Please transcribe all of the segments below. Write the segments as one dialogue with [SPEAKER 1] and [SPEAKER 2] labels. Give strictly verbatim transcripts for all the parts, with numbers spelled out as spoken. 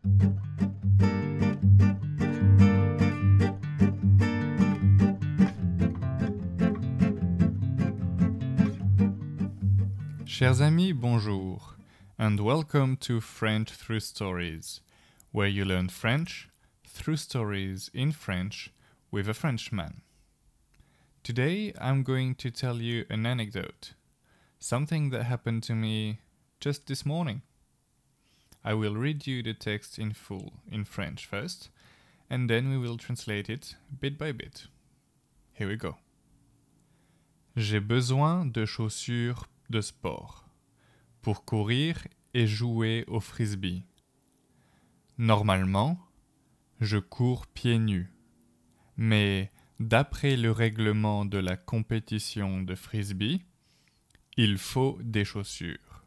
[SPEAKER 1] Chers amis, bonjour, and welcome to French Through Stories, where you learn French through stories in French with a Frenchman. Today I'm going to tell you an anecdote, something that happened to me just this morning. I will read you the text in full in French first, and then we will translate it bit by bit. Here we go. J'ai besoin de chaussures de sport pour courir et jouer au frisbee. Normalement, je cours pieds nus, mais d'après le règlement de la compétition de frisbee, il faut des chaussures.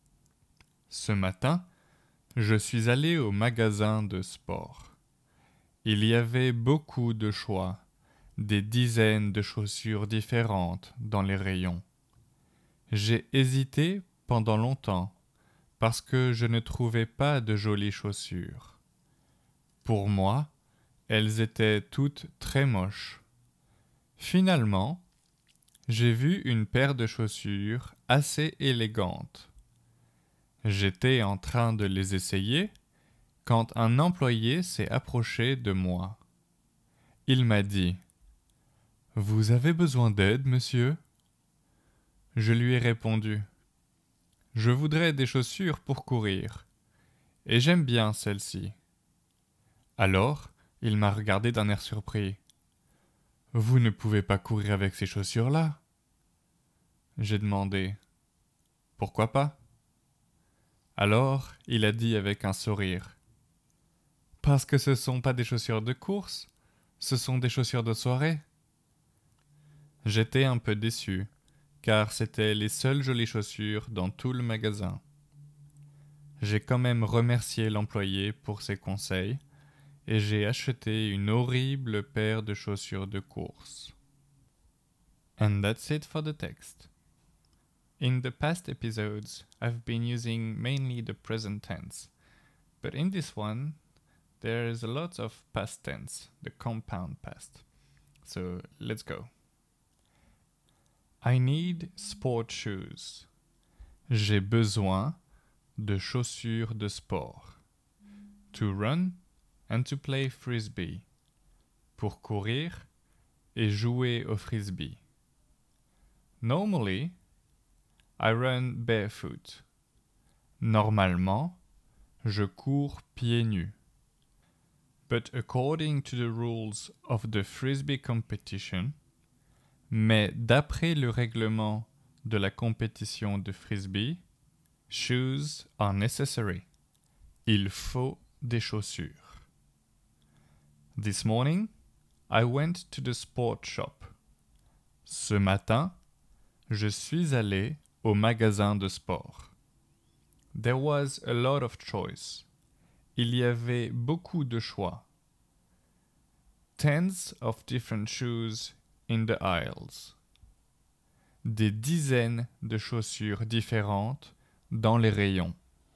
[SPEAKER 1] Ce matin, je suis allé au magasin de sport. Il y avait beaucoup de choix, des dizaines de chaussures différentes dans les rayons. J'ai hésité pendant longtemps parce que je ne trouvais pas de jolies chaussures. Pour moi, elles étaient toutes très moches. Finalement, j'ai vu une paire de chaussures assez élégantes. J'étais en train de les essayer quand un employé s'est approché de moi. Il m'a dit « Vous avez besoin d'aide, monsieur ?» Je lui ai répondu « Je voudrais des chaussures pour courir, et j'aime bien celles-ci. » Alors, il m'a regardé d'un air surpris. « Vous ne pouvez pas courir avec ces chaussures-là ?» J'ai demandé « Pourquoi pas ?» Alors, il a dit avec un sourire « Parce que ce ne sont pas des chaussures de course, ce sont des chaussures de soirée. » J'étais un peu déçu, car c'étaient les seules jolies chaussures dans tout le magasin. J'ai quand même remercié l'employé pour ses conseils et j'ai acheté une horrible paire de chaussures de course. And that's it for the text. In the past episodes, I've been using mainly the present tense, but in this one, there is a lot of past tense, the compound past. So let's go. I need sport shoes. J'ai besoin de chaussures de sport. To run and to play frisbee. Pour courir et jouer au frisbee. Normally, I run barefoot. Normalement, je cours pieds nus. But according to the rules of the frisbee competition, mais d'après le règlement de la compétition de frisbee, shoes are necessary. Il faut des chaussures. This morning, I went to the sport shop. Ce matin, je suis allé au magasin de sport. There was a lot of choice. Il y avait beaucoup de choix. Tens of different shoes in the aisles. Des dizaines de chaussures différentes dans les rayons.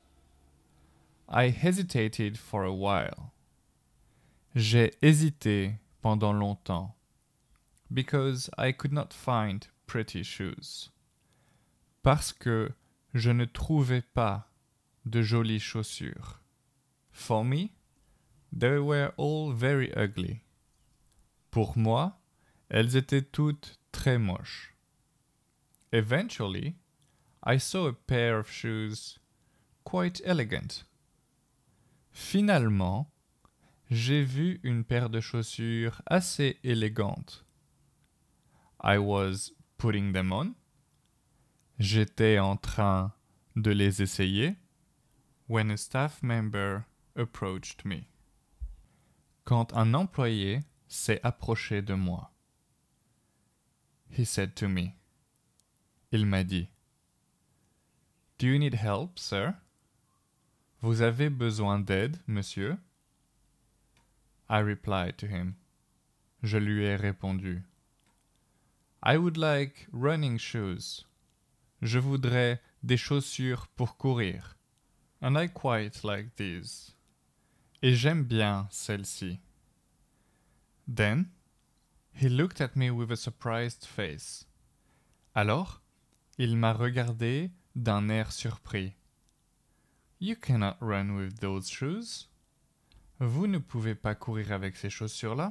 [SPEAKER 1] I hesitated for a while. J'ai hésité pendant longtemps. Because I could not find pretty shoes. Parce que je ne trouvais pas de jolies chaussures. For me, they were all very ugly. Pour moi, elles étaient toutes très moches. Eventually, I saw a pair of shoes quite elegant. Finalement, j'ai vu une paire de chaussures assez élégantes. I was putting them on. J'étais en train de les essayer. When a staff member approached me. Quand un employé s'est approché de moi. He said to me. Il m'a dit. Do you need help, sir? Vous avez besoin d'aide, monsieur? I replied to him. Je lui ai répondu. I would like running shoes. Je voudrais des chaussures pour courir. And I quite like these. Et j'aime bien celle-ci. Then, he looked at me with a surprised face. Alors, il m'a regardé d'un air surpris. You cannot run with those shoes. Vous ne pouvez pas courir avec ces chaussures-là?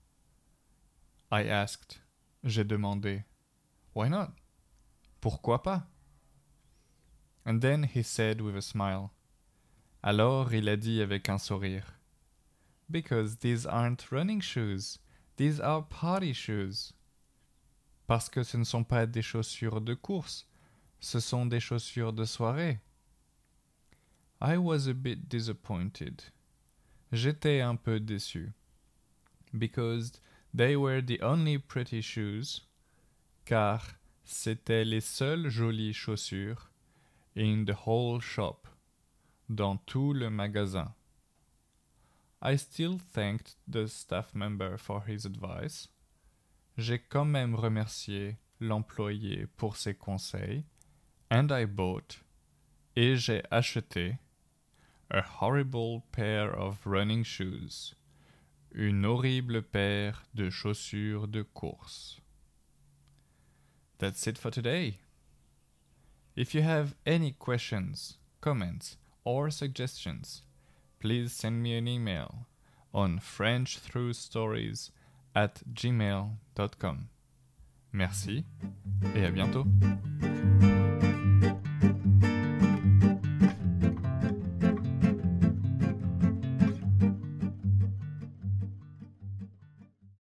[SPEAKER 1] I asked. J'ai demandé. Why not? Pourquoi pas? And then he said with a smile. Alors il a dit avec un sourire. Because these aren't running shoes. These are party shoes. Parce que ce ne sont pas des chaussures de course. Ce sont des chaussures de soirée. I was a bit disappointed. J'étais un peu déçu. Because they were the only pretty shoes. Car c'étaient les seules jolies chaussures in the whole shop, dans tout le magasin. I still thanked the staff member for his advice. J'ai quand même remercié l'employé pour ses conseils. And I bought, et j'ai acheté, a horrible pair of running shoes. Une horrible paire de chaussures de course. That's it for today. If you have any questions, comments, or suggestions, please send me an email on frenchtruestories at gmail dot com. Merci et à bientôt.